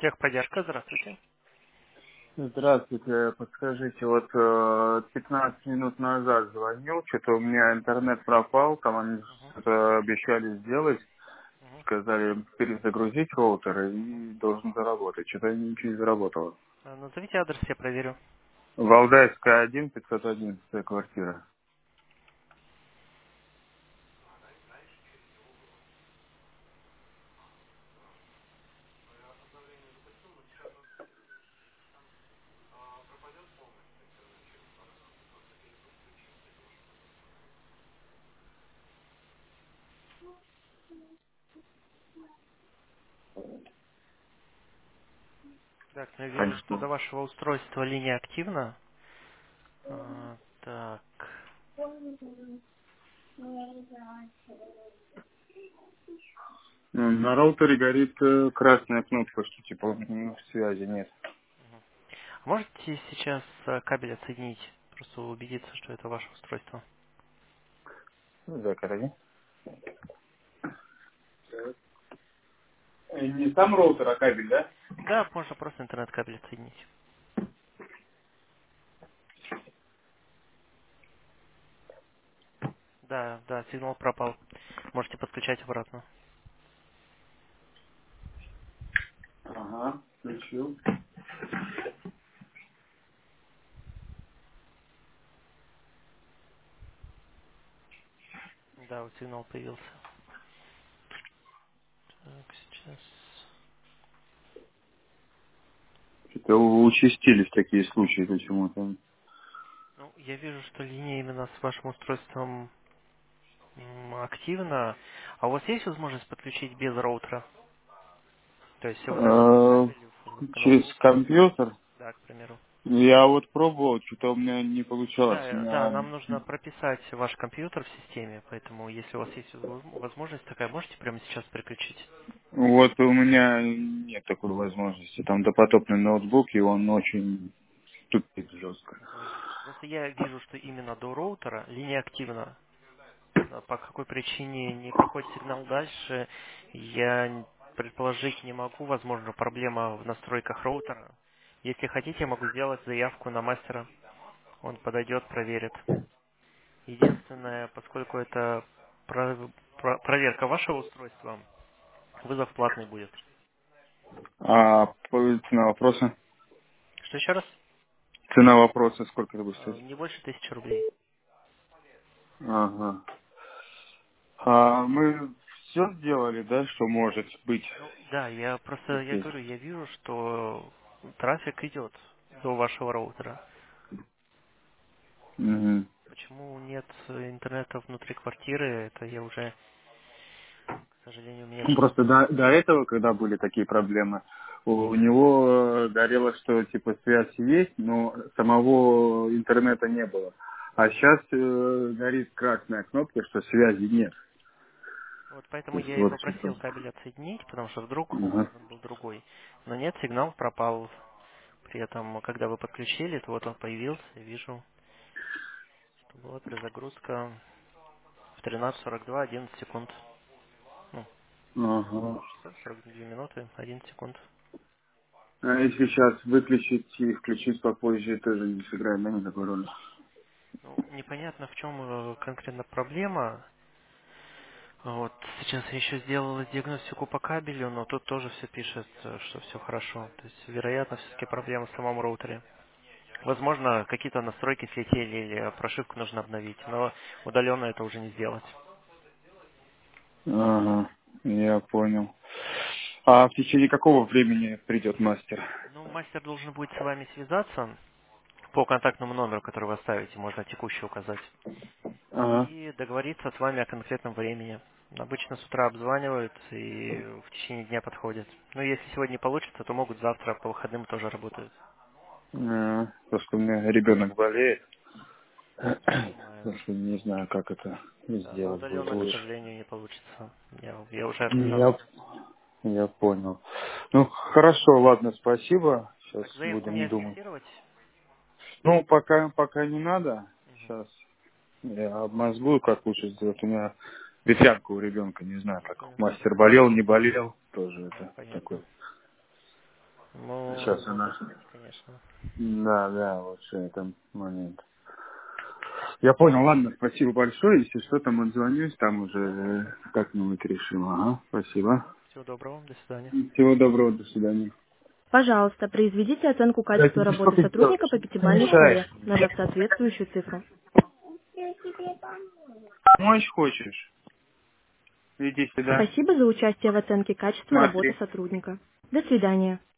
Техподдержка, здравствуйте. Здравствуйте, подскажите, вот 15 минут назад звонил, что-то у меня интернет пропал, там они Мгм, что-то обещали сделать, мгм. сказали перезагрузить роутер и должен заработать, что-то ничего не заработало. Назовите адрес, я проверю. Валдайская 1, 511 квартира. Так, ну, я вижу, что Конечно. до вашего устройства линия активна. Так. Ну, на роутере горит красная кнопка, что типа связи нет. Можете сейчас кабель отсоединить? Просто убедиться, что это ваше устройство. Закорони. Не сам роутер, а кабель, да? Да, можно просто интернет-кабель отсоединить. Да, да, сигнал пропал. Можете подключать обратно. Ага, включил. Да, вот сигнал появился. Так, сейчас. Что-то участились такие случаи почему-то. Ну, я вижу, что линия именно с вашим устройством активна. А у вас есть возможность подключить без роутера? То есть все вытаскивать Э, кабель к Через ноутбуку, компьютер. да, к примеру. Я вот пробовал, что-то у меня не получалось. У Да, да, меня нам нужно прописать ваш компьютер в системе, поэтому если у вас есть возможность такая, можете прямо сейчас переключить? вот у меня нет такой возможности. Там допотопный ноутбук, и он очень тупит жестко. Мгм. Просто я вижу, что именно до роутера линия активна. По какой причине не проходит сигнал дальше, я предположить не могу. Возможно, проблема в настройках роутера. Если хотите, я могу сделать заявку на мастера. Он подойдет, проверит. Единственное, поскольку это проверка вашего устройства, вызов платный будет. А цена вопроса? Что еще раз? Цена вопроса сколько это будет стоить? Не больше 1000 рублей. Ага. А мы все сделали, да, что может быть Ну да, я просто, я здесь? говорю, я вижу, что трафик идет до вашего роутера. Мгм. Почему нет интернета внутри квартиры, это я уже, к сожалению, мне Ну, даже не просто сказать. до этого, когда были такие проблемы, у него горело, что типа связь есть, но самого интернета не было. А сейчас горит красная кнопка, что связи нет. Вот То поэтому есть я и вот типа. попросил кабель отсоединить, потому что вдруг Ага. нужен был другой. Но нет, сигнал пропал. При этом, когда вы подключили, то вот он появился, я вижу, что была перезагрузка в 13:42, 11 секунд. Ну, Ага. 1 часа 42 минуты, 11 секунд. А если сейчас выключить и включить попозже, тоже не сыграет, да, никакой роли? Ну, непонятно, в чем конкретно проблема. Вот, сейчас я еще сделал диагностику по кабелю, но тут тоже все пишет, что все хорошо. То есть, вероятно, все-таки проблема в самом роутере. Возможно, какие-то настройки слетели или прошивку нужно обновить, но удаленно это уже не сделать. Ага, я понял. А в течение какого времени придет мастер? Ну, мастер должен будет с вами связаться по контактному номеру, который вы оставите, можно текущий указать, Ага. и договориться с вами о конкретном времени. Обычно с утра обзванивают и в течение дня подходят. Но если сегодня не получится, то могут завтра по выходным тоже работают. Потому что у меня ребенок болеет. Понимаю. Потому что не знаю, как это Да, но сделать будет удаленно, к лучше. сожалению, не получится. Я уже Я, описал. я понял. Ну, хорошо, ладно, спасибо. Сейчас Так, заявку мне будем думать. фиксировать? Ну, пока не надо. Мгм. Сейчас я обмозгую, как лучше сделать. У меня ветрянка у ребенка, не знаю, Я как понял. мастер болел, не болел. Тоже Ага, это понятно. такой. сейчас она. уточнить, конечно. Да, да, лучше этот момент. Я понял, ладно, спасибо большое. Если что, там отзвонюсь, там уже как-нибудь решим. Ага, спасибо. Всего доброго, до свидания. Всего доброго, до свидания. Пожалуйста, произведите оценку Кстати, качества ты работы сколько делаешь? сотрудника по пятибалльной Мешаешь шкале, мне. нажав соответствующую цифру. Помочь хочешь? Иди сюда. Спасибо за участие в оценке качества работы Смотри. сотрудника. До свидания.